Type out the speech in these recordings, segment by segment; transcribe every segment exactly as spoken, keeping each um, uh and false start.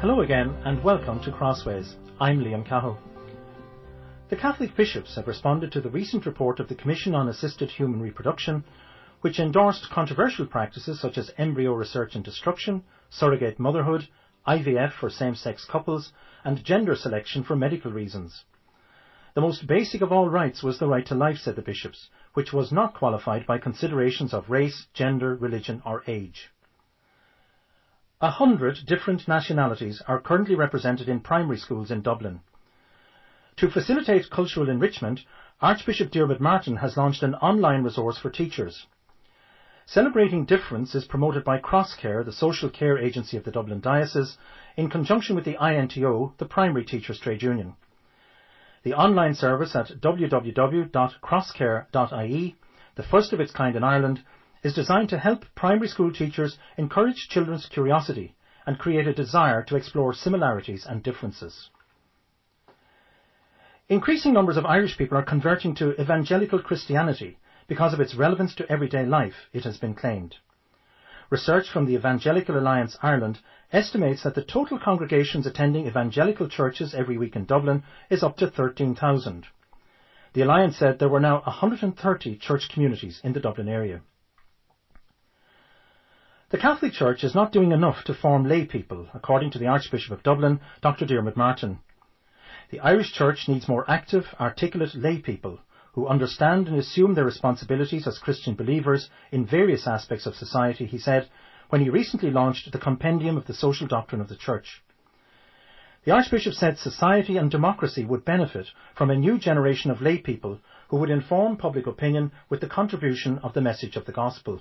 Hello again and welcome to Crossways. I'm Liam Cahill. The Catholic bishops have responded to the recent report of the Commission on Assisted Human Reproduction, which endorsed controversial practices such as embryo research and destruction, surrogate motherhood, I V F for same-sex couples, and gender selection for medical reasons. The most basic of all rights was the right to life, said the bishops, which was not qualified by considerations of race, gender, religion or age. A hundred different nationalities are currently represented in primary schools in Dublin. To facilitate cultural enrichment, Archbishop Diarmuid Martin has launched an online resource for teachers. Celebrating Difference is promoted by CrossCare, the social care agency of the Dublin Diocese, in conjunction with the I N T O, the primary teachers' trade union. The online service at w w w dot crosscare dot i e, the first of its kind in Ireland, is designed to help primary school teachers encourage children's curiosity and create a desire to explore similarities and differences. Increasing numbers of Irish people are converting to evangelical Christianity because of its relevance to everyday life, it has been claimed. Research from the Evangelical Alliance Ireland estimates that the total congregations attending evangelical churches every week in Dublin is up to thirteen thousand. The Alliance said there were now one hundred thirty church communities in the Dublin area. The Catholic Church is not doing enough to form lay people, according to the Archbishop of Dublin, Doctor Diarmuid Martin. The Irish Church needs more active, articulate lay people who understand and assume their responsibilities as Christian believers in various aspects of society, he said, when he recently launched the Compendium of the Social Doctrine of the Church. The Archbishop said society and democracy would benefit from a new generation of lay people who would inform public opinion with the contribution of the message of the Gospel.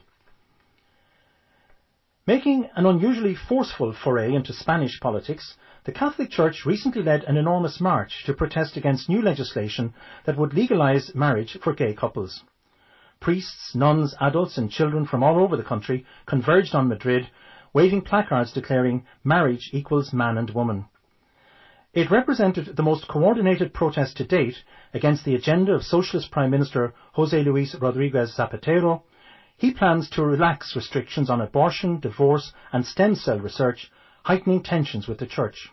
Making an unusually forceful foray into Spanish politics, the Catholic Church recently led an enormous march to protest against new legislation that would legalise marriage for gay couples. Priests, nuns, adults and children from all over the country converged on Madrid, waving placards declaring marriage equals man and woman. It represented the most coordinated protest to date against the agenda of Socialist Prime Minister José Luis Rodríguez Zapatero. He plans to relax restrictions on abortion, divorce and stem cell research, heightening tensions with the Church.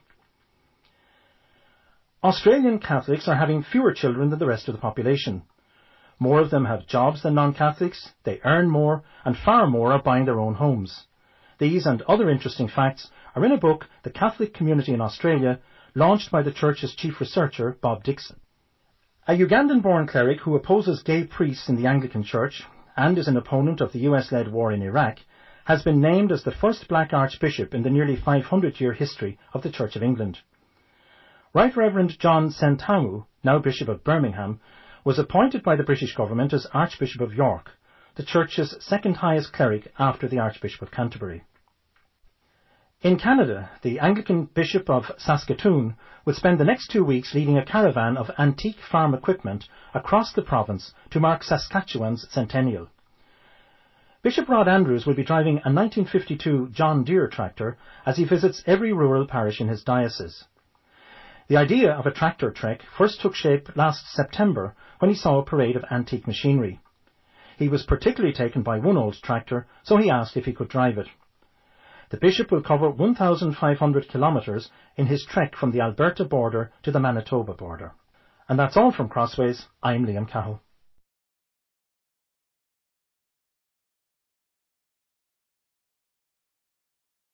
Australian Catholics are having fewer children than the rest of the population. More of them have jobs than non-Catholics, they earn more, and far more are buying their own homes. These and other interesting facts are in a book, The Catholic Community in Australia, launched by the Church's chief researcher, Bob Dixon. A Ugandan-born cleric who opposes gay priests in the Anglican Church and is an opponent of the U S-led war in Iraq, has been named as the first black archbishop in the nearly five hundred year history of the Church of England. Right Reverend John Sentamu, now Bishop of Birmingham, was appointed by the British government as Archbishop of York, the Church's second highest cleric after the Archbishop of Canterbury. In Canada, the Anglican Bishop of Saskatoon will spend the next two weeks leading a caravan of antique farm equipment across the province to mark Saskatchewan's centennial. Bishop Rod Andrews will be driving a nineteen fifty-two John Deere tractor as he visits every rural parish in his diocese. The idea of a tractor trek first took shape last September when he saw a parade of antique machinery. He was particularly taken by one old tractor, so he asked if he could drive it. The bishop will cover one thousand five hundred kilometres in his trek from the Alberta border to the Manitoba border. And that's all from Crossways. I'm Liam Cahill.